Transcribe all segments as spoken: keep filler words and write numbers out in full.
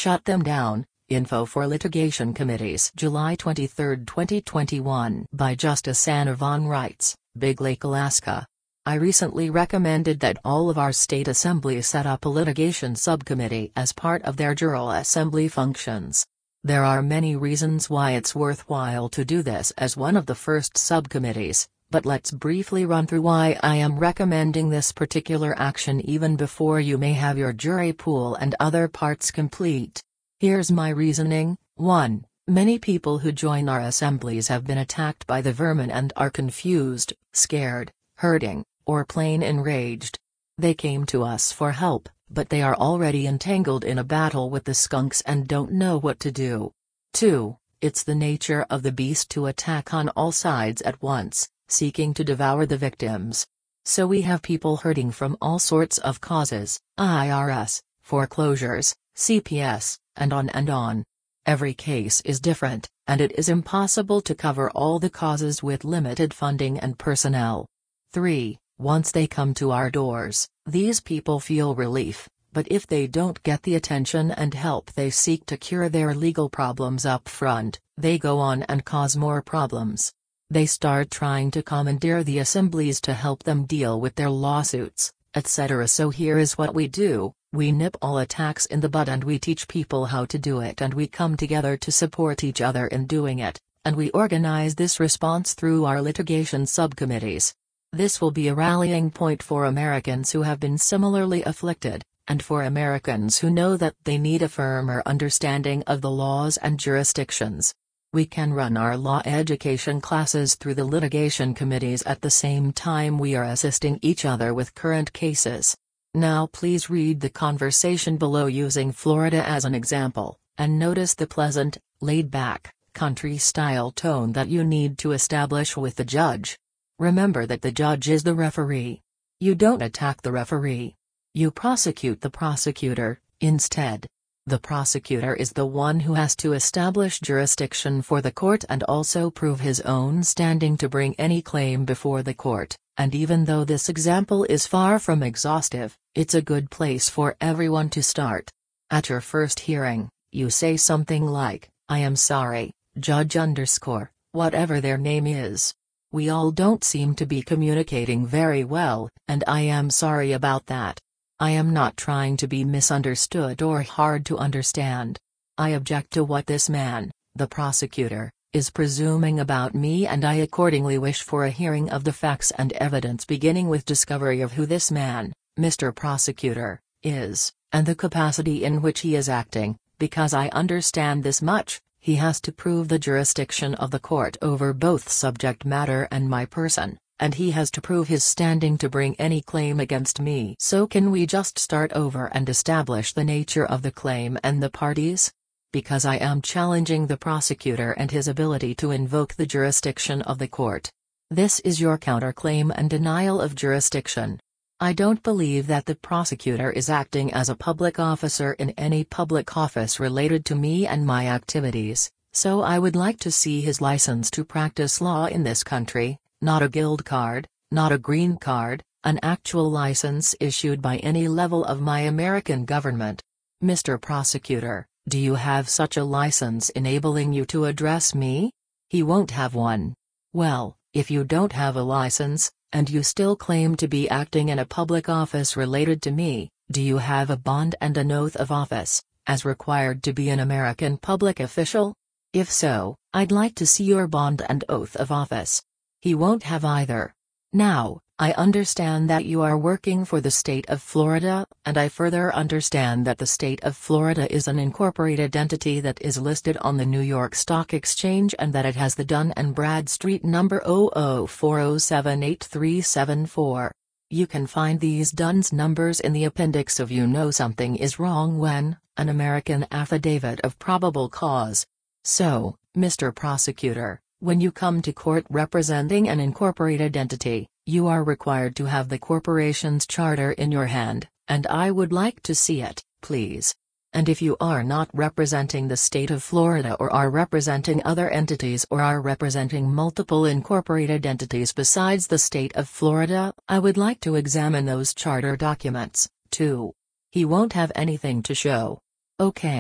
shut them down. Info for Litigation Committees, July twenty-third, twenty twenty-one, by Justice Anna Von writes, Big Lake, Alaska. I recently recommended that all of our state assemblies set up a litigation subcommittee as part of their General Assembly functions. There are many reasons why it's worthwhile to do this as one of the first subcommittees, but let's briefly run through why I am recommending this particular action even before you may have your jury pool and other parts complete. Here's my reasoning. one. Many people who join our assemblies have been attacked by the vermin and are confused, scared, hurting, or plain enraged. They came to us for help, but they are already entangled in a battle with the skunks and don't know what to do. two. It's the nature of the beast to attack on all sides at once, seeking to devour the victims. So we have people hurting from all sorts of causes, I R S, foreclosures, C P S, and on and on. Every case is different, and it is impossible to cover all the causes with limited funding and personnel. three. Once they come to our doors, these people feel relief, but if they don't get the attention and help they seek to cure their legal problems up front, they go on and cause more problems. They start trying to commandeer the assemblies to help them deal with their lawsuits, et cetera. So here is what we do. We nip all attacks in the bud and we teach people how to do it, and we come together to support each other in doing it, and we organize this response through our litigation subcommittees. This will be a rallying point for Americans who have been similarly afflicted, and for Americans who know that they need a firmer understanding of the laws and jurisdictions. We can run our law education classes through the litigation committees at the same time we are assisting each other with current cases. Now please read the conversation below using Florida as an example, and notice the pleasant, laid-back, country-style tone that you need to establish with the judge. Remember that the judge is the referee. You don't attack the referee. You prosecute the prosecutor, instead. The prosecutor is the one who has to establish jurisdiction for the court and also prove his own standing to bring any claim before the court, and even though this example is far from exhaustive, it's a good place for everyone to start. At your first hearing, you say something like, I am sorry, Judge underscore, whatever their name is. We all don't seem to be communicating very well, and I am sorry about that. I am not trying to be misunderstood or hard to understand. I object to what this man, the prosecutor, is presuming about me, and I accordingly wish for a hearing of the facts and evidence beginning with discovery of who this man, Mister Prosecutor, is, and the capacity in which he is acting. Because I understand this much, he has to prove the jurisdiction of the court over both subject matter and my person, and he has to prove his standing to bring any claim against me. So can we just start over and establish the nature of the claim and the parties? Because I am challenging the prosecutor and his ability to invoke the jurisdiction of the court. This is your counterclaim and denial of jurisdiction. I don't believe that the prosecutor is acting as a public officer in any public office related to me and my activities, so I would like to see his license to practice law in this country, not a guild card, not a green card, an actual license issued by any level of my American government. Mister Prosecutor, do you have such a license enabling you to address me? He won't have one. Well, if you don't have a license, and you still claim to be acting in a public office related to me, do you have a bond and an oath of office, as required to be an American public official? If so, I'd like to see your bond and oath of office. He won't have either. Now, I understand that you are working for the state of Florida, and I further understand that the state of Florida is an incorporated entity that is listed on the New York Stock Exchange and that it has the Dun and Bradstreet number zero zero four zero seven eight three seven four. You can find these Dun's numbers in the appendix of You Know Something Is Wrong When, an American Affidavit of Probable Cause. So, Mister Prosecutor, when you come to court representing an incorporated entity, you are required to have the corporation's charter in your hand, and I would like to see it, please. And if you are not representing the state of Florida or are representing other entities or are representing multiple incorporated entities besides the state of Florida, I would like to examine those charter documents, too. He won't have anything to show. Okay,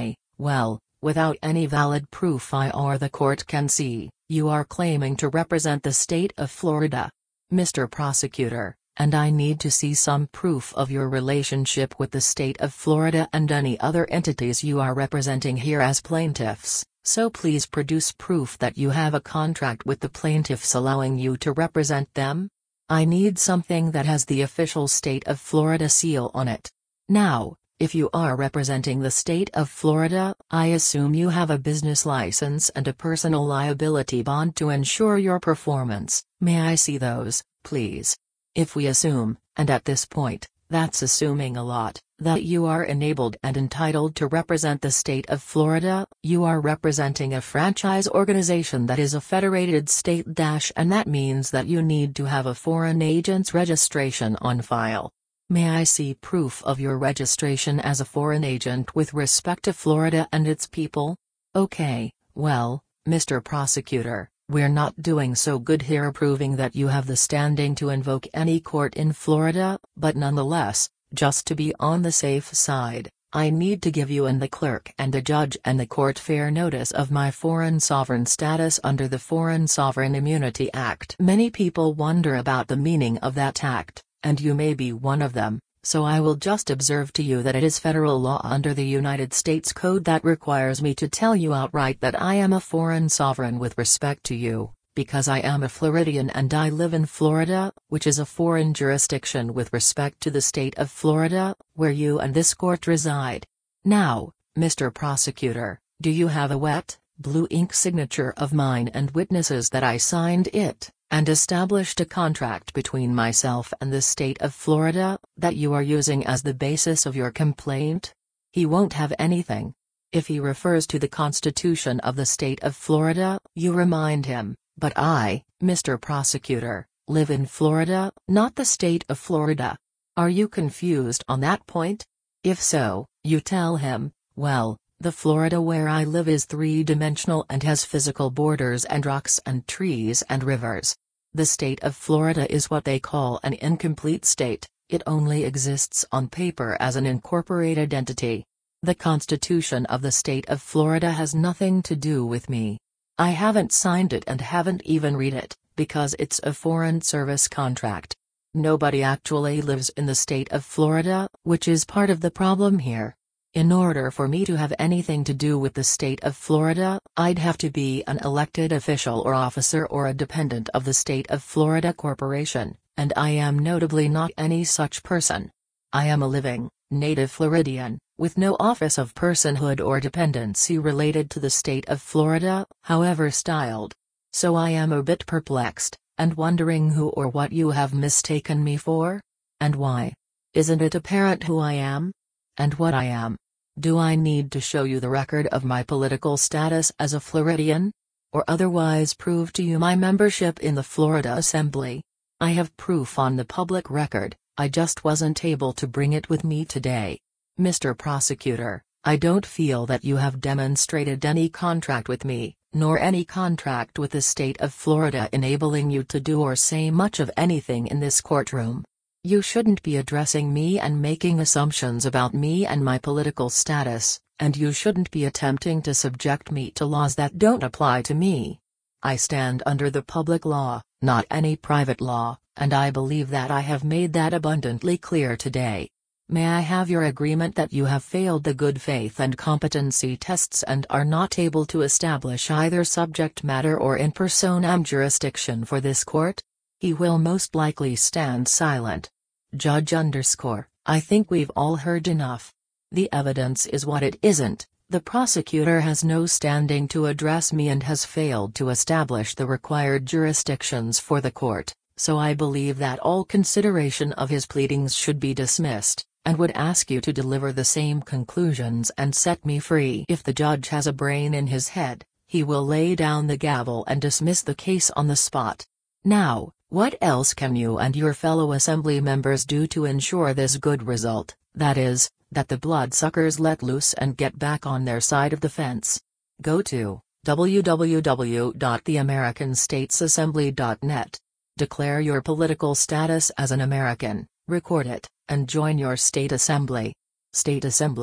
Well, without any valid proof I or the court can see, you are claiming to represent the state of Florida. Mister Prosecutor, and I need to see some proof of your relationship with the state of Florida and any other entities you are representing here as plaintiffs, so please produce proof that you have a contract with the plaintiffs allowing you to represent them. I need something that has the official state of Florida seal on it. Now, if you are representing the state of Florida, I assume you have a business license and a personal liability bond to ensure your performance. May I see those, please? If we assume, and at this point, that's assuming a lot, that you are enabled and entitled to represent the state of Florida, you are representing a franchise organization that is a federated state dash and that means that you need to have a foreign agent's registration on file. May I see proof of your registration as a foreign agent with respect to Florida and its people? Okay, well, Mister Prosecutor, we're not doing so good here proving that you have the standing to invoke any court in Florida, but nonetheless, just to be on the safe side, I need to give you and the clerk and the judge and the court fair notice of my foreign sovereign status under the Foreign Sovereign Immunity Act. Many people wonder about the meaning of that act, and you may be one of them, so I will just observe to you that it is federal law under the United States Code that requires me to tell you outright that I am a foreign sovereign with respect to you, because I am a Floridian and I live in Florida, which is a foreign jurisdiction with respect to the state of Florida, where you and this court reside. Now, Mister Prosecutor, do you have a wet, blue ink signature of mine and witnesses that I signed it, and established a contract between myself and the state of Florida, that you are using as the basis of your complaint? He won't have anything. If he refers to the Constitution of the state of Florida, you remind him, but I, Mister Prosecutor, live in Florida, not the state of Florida. Are you confused on that point? If so, you tell him, well, the Florida where I live is three-dimensional and has physical borders and rocks and trees and rivers. The state of Florida is what they call an incomplete state, it only exists on paper as an incorporated entity. The Constitution of the state of Florida has nothing to do with me. I haven't signed it and haven't even read it, because it's a foreign service contract. Nobody actually lives in the state of Florida, which is part of the problem here. In order for me to have anything to do with the state of Florida, I'd have to be an elected official or officer or a dependent of the State of Florida Corporation, and I am notably not any such person. I am a living, native Floridian, with no office of personhood or dependency related to the state of Florida, however styled. So I am a bit perplexed, and wondering who or what you have mistaken me for? And why? Isn't it apparent who I am? And what I am? Do I need to show you the record of my political status as a Floridian? Or otherwise prove to you my membership in the Florida Assembly? I have proof on the public record, I just wasn't able to bring it with me today. Mister Prosecutor, I don't feel that you have demonstrated any contract with me, nor any contract with the state of Florida enabling you to do or say much of anything in this courtroom. You shouldn't be addressing me and making assumptions about me and my political status, and you shouldn't be attempting to subject me to laws that don't apply to me. I stand under the public law, not any private law, and I believe that I have made that abundantly clear today. May I have your agreement that you have failed the good faith and competency tests and are not able to establish either subject matter or in personam jurisdiction for this court? He will most likely stand silent. Judge underscore, I think we've all heard enough. The evidence is what it isn't. The prosecutor has no standing to address me and has failed to establish the required jurisdictions for the court, so I believe that all consideration of his pleadings should be dismissed, and would ask you to deliver the same conclusions and set me free. If the judge has a brain in his head, he will lay down the gavel and dismiss the case on the spot. Now, what else can you and your fellow assembly members do to ensure this good result, that is, that the bloodsuckers let loose and get back on their side of the fence? Go to w w w dot the american states assembly dot net. Declare your political status as an American, record it, and join your state assembly. State assemblies,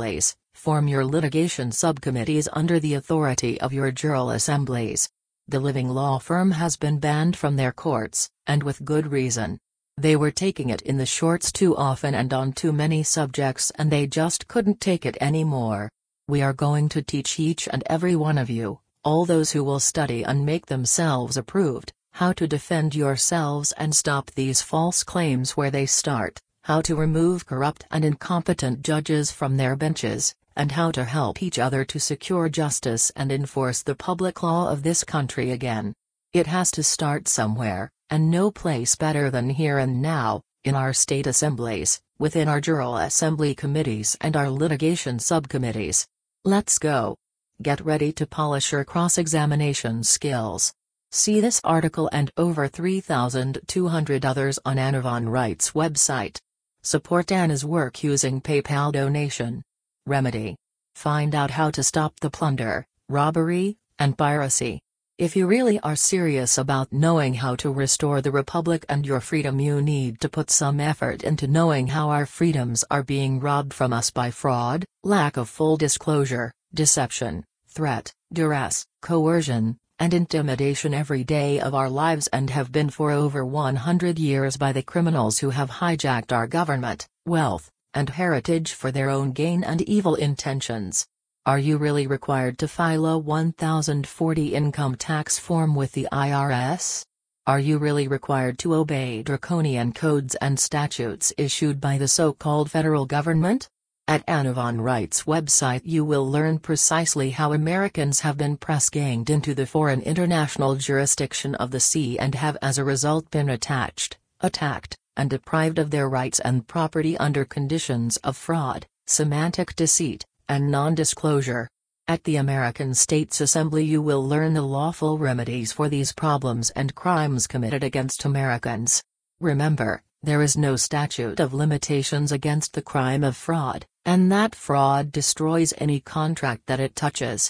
Form your litigation subcommittees under the authority of your jural assemblies. The living law firm has been banned from their courts, and with good reason. They were taking it in the shorts too often and on too many subjects, and they just couldn't take it anymore. We are going to teach each and every one of you, all those who will study and make themselves approved, how to defend yourselves and stop these false claims where they start, how to remove corrupt and incompetent judges from their benches, and how to help each other to secure justice and enforce the public law of this country again. It has to start somewhere, and no place better than here and now, in our state assemblies, within our jural assembly committees and our litigation subcommittees. Let's go. Get ready to polish your cross-examination skills. See this article and over three thousand two hundred others on Anna Von Reitz website. Support Anna's work using PayPal donation. Remedy. Find out how to stop the plunder, robbery, and piracy. If you really are serious about knowing how to restore the Republic and your freedom, you need to put some effort into knowing how our freedoms are being robbed from us by fraud, lack of full disclosure, deception, threat, duress, coercion, and intimidation every day of our lives, and have been for over one hundred years by the criminals who have hijacked our government, wealth, and heritage for their own gain and evil intentions. Are you really required to file a one thousand forty income tax form with the I R S? Are you really required to obey draconian codes and statutes issued by the so-called federal government? At Anna Von Reitz website you will learn precisely how Americans have been press-ganged into the foreign international jurisdiction of the sea and have as a result been attached, attacked, and deprived of their rights and property under conditions of fraud, semantic deceit, and non-disclosure. At the American States Assembly you will learn the lawful remedies for these problems and crimes committed against Americans. Remember, there is no statute of limitations against the crime of fraud, and that fraud destroys any contract that it touches.